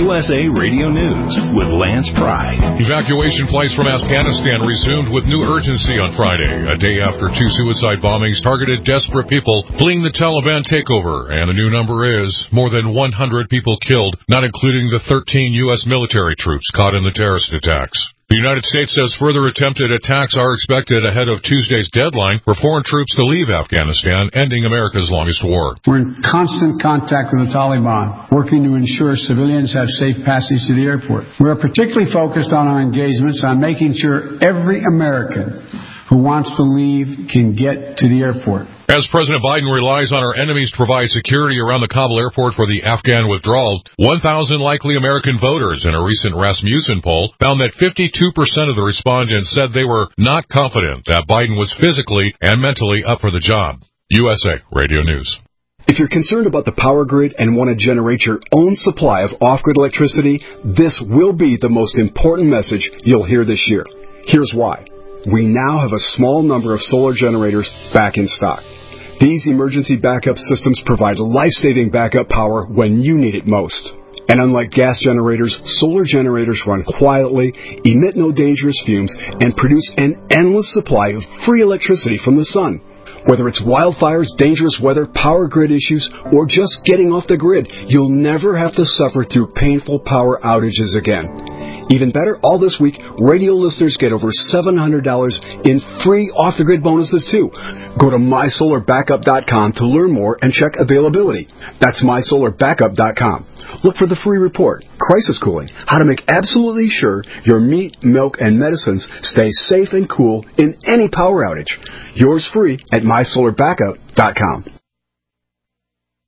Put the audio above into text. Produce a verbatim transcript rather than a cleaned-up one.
U S A Radio News with Lance Pride. Evacuation flights from Afghanistan resumed with new urgency on Friday, a day after two suicide bombings targeted desperate people fleeing the Taliban takeover, and the new number is more than one hundred people killed, not including the thirteen U S military troops caught in the terrorist attacks. The United States says further attempted attacks are expected ahead of Tuesday's deadline for foreign troops to leave Afghanistan, ending America's longest war. We're in constant contact with the Taliban, working to ensure civilians have safe passage to the airport. We are particularly focused on our engagements on making sure every American who wants to leave can get to the airport. As President Biden relies on our enemies to provide security around the Kabul airport for the Afghan withdrawal, one thousand likely American voters in a recent Rasmussen poll found that fifty-two percent of the respondents said they were not confident that Biden was physically and mentally up for the job. U S A Radio News. If you're concerned about the power grid and want to generate your own supply of off-grid electricity, this will be the most important message you'll hear this year. Here's why. We now have a small number of solar generators back in stock. These emergency backup systems provide life-saving backup power when you need it most. And unlike gas generators, solar generators run quietly, emit no dangerous fumes, and produce an endless supply of free electricity from the sun. Whether it's wildfires, dangerous weather, power grid issues, or just getting off the grid, you'll never have to suffer through painful power outages again. Even better, all this week, radio listeners get over seven hundred dollars in free off-the-grid bonuses, too. Go to my solar backup dot com to learn more and check availability. That's my solar backup dot com. Look for the free report, Crisis Cooling, how to make absolutely sure your meat, milk, and medicines stay safe and cool in any power outage. Yours free at my solar backup dot com.